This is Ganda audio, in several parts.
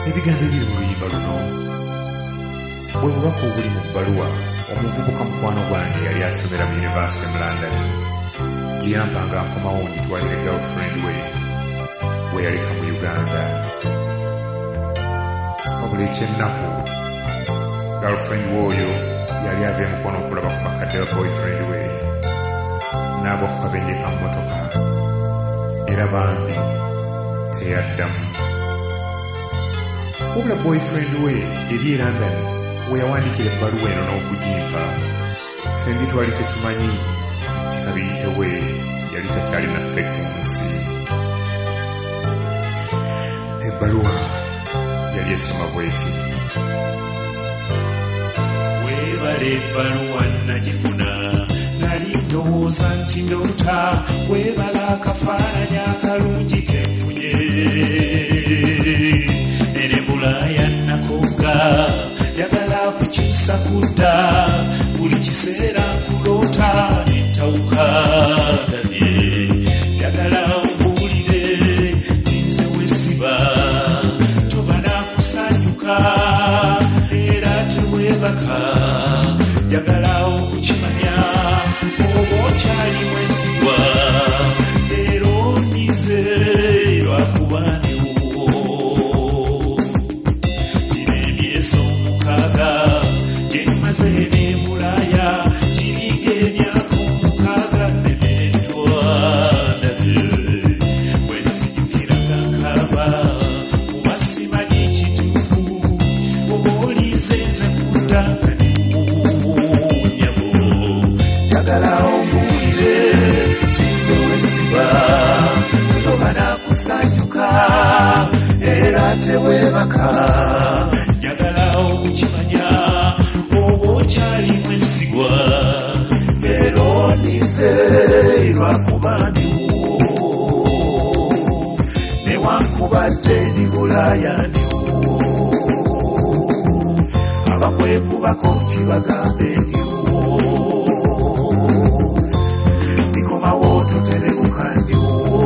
ebigambo ebiri mu luyimba luno bwe bubaka obuli mu bbaluwa omuvubuka mukwano gwange yali asomera mu yunivasite mu London gye yampanga nkomawo ngitwalire girlfriend we yaleka mu Uganda. Wabula ekyennaku girlfriend w'oyo yali ava emukono okulaba ku bakadde ba boyfriend we n'agwa ku kabenje ka mmotoka era bambi teyaddamu. Wabula boyfriend we eri e London we yawandikira ebbaluwa eno n'okugimpa fembi twali tetumanyi nti kabiyite we yali takyali naffe ku nsi. Ebbaluwa yali esoma bweti: weebale ebbaluwa nagifuna nali ndowooza nti ndoota, weebala akafaananyi akalungi kenfunye ene Bulaaya nakoga yagala kukyusa kudda buli kiseera nkuloota nentawuka danye yagala ombuulire tinze wesiba toba nakusanyuka era teweebaka yagala okukimanya oba okyali mwesigwa era onyize lwakuba gemaze ne Bulaaya kiringa emyaka 6 nementwa nabye bwenzijukiraga nkaba kuba simanyi kituufu oba olinze nze kudda kanimunyabo jagala ombuulire kinze wesiba toba nakusanyuka era teweebaka jagala okukimanya okyali mwesigwa era onize lwakuba ndiwo newankubadde ndi Bulaaya ndiwo abakwekubako kibagambe ndiwo bikomawo toterebuka ndiwo.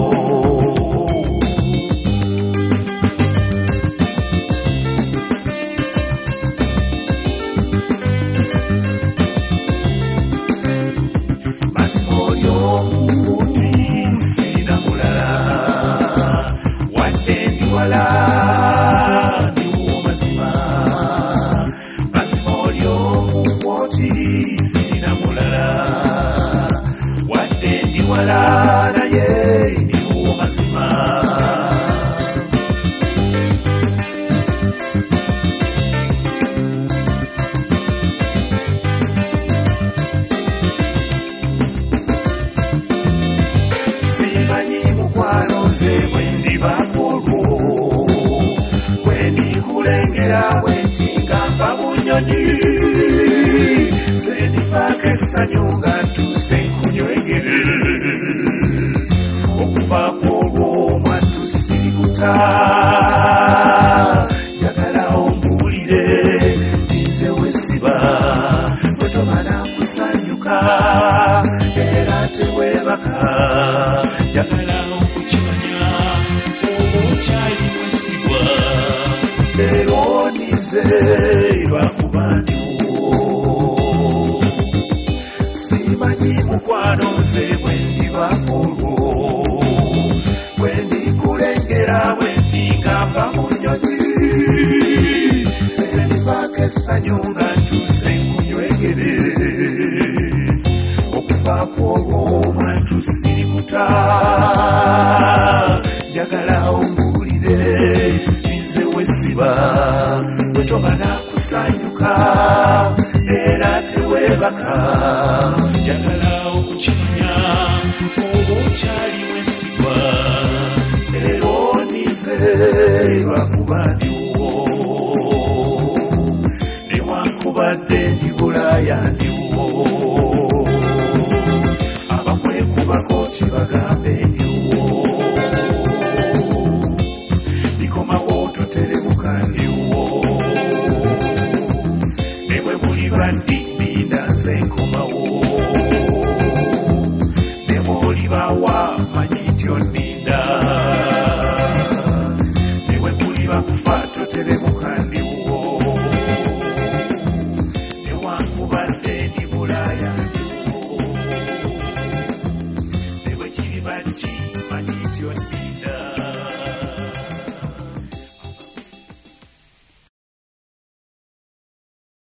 Sanyunga tusenkunywegere okuva kwolwomwa tusirikuta jagala ombuulire tinze wesiba bwe tomala kusanyuka era teweebaka jagala okukimanya oba okyali mwesigwa era onize lwakuba mukwano nze bwe ndibako olwo bwe ndikulengera bwe ntingamba mu nnyonyi nze ndivaako essanyu nga ntuuse nkunywegere okuvaako olwo mwantu sirikuta njagala ombuulire nze wesiba bwe toba nakusanyuka era teweebaka njagala okukimanya oba okyali mwesigwa era onize lwakuba ndiwo newankubadde ndi Bulaaya ndiwo abakwekubako kibagambe ndiwo bikomawo toterebuka ndiwo ne bwe muli bandi nze nkomawo ne bw'olibawa manyi nti onninda ne bwe muli bakufa totere bwe kiriba ki manyi nti onni